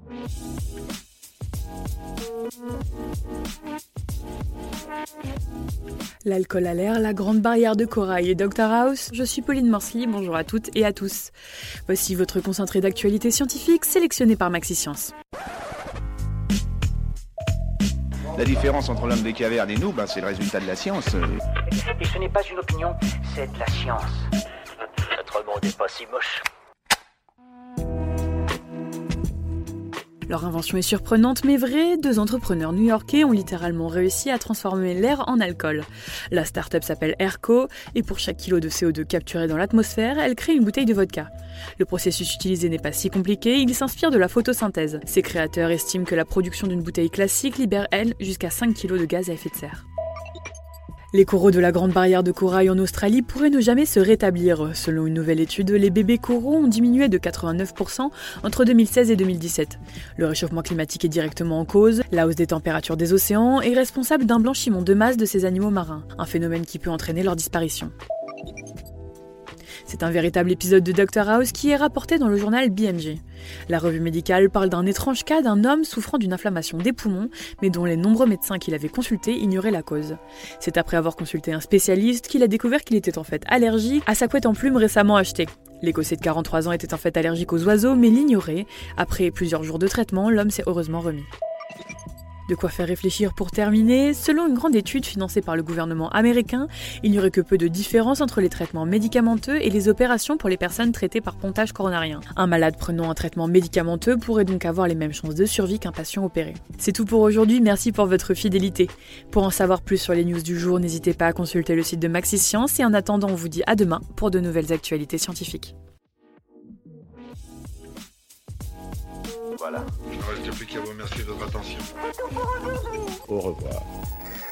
L'alcool à l'air, la grande barrière de corail et Dr House, je suis Pauline Morcy, bonjour à toutes et à tous. Voici votre concentré d'actualité scientifique sélectionné par MaxiScience. La différence entre l'homme des cavernes et nous, c'est le résultat de la science. Et ce n'est pas une opinion, c'est de la science. Notre monde n'est pas si moche. Leur invention est surprenante mais vraie, deux entrepreneurs new-yorkais ont littéralement réussi à transformer l'air en alcool. La start-up s'appelle Airco et pour chaque kilo de CO2 capturé dans l'atmosphère, elle crée une bouteille de vodka. Le processus utilisé n'est pas si compliqué, il s'inspire de la photosynthèse. Ses créateurs estiment que la production d'une bouteille classique libère, elle, jusqu'à 5 kg de gaz à effet de serre. Les coraux de la Grande Barrière de Corail en Australie pourraient ne jamais se rétablir. Selon une nouvelle étude, les bébés coraux ont diminué de 89% entre 2016 et 2017. Le réchauffement climatique est directement en cause. La hausse des températures des océans est responsable d'un blanchiment de masse de ces animaux marins, un phénomène qui peut entraîner leur disparition. C'est un véritable épisode de Dr House qui est rapporté dans le journal BMJ. La revue médicale parle d'un étrange cas d'un homme souffrant d'une inflammation des poumons, mais dont les nombreux médecins qu'il avait consultés ignoraient la cause. C'est après avoir consulté un spécialiste qu'il a découvert qu'il était en fait allergique à sa couette en plumes récemment achetée. L'Écossais de 43 ans était en fait allergique aux oiseaux, mais l'ignorait. Après plusieurs jours de traitement, l'homme s'est heureusement remis. De quoi faire réfléchir pour terminer, selon une grande étude financée par le gouvernement américain, il n'y aurait que peu de différence entre les traitements médicamenteux et les opérations pour les personnes traitées par pontage coronarien. Un malade prenant un traitement médicamenteux pourrait donc avoir les mêmes chances de survie qu'un patient opéré. C'est tout pour aujourd'hui, merci pour votre fidélité. Pour en savoir plus sur les news du jour, n'hésitez pas à consulter le site de MaxiScience et en attendant, on vous dit à demain pour de nouvelles actualités scientifiques. Voilà. Il ne reste plus qu'à vous remercier de votre attention. Au revoir.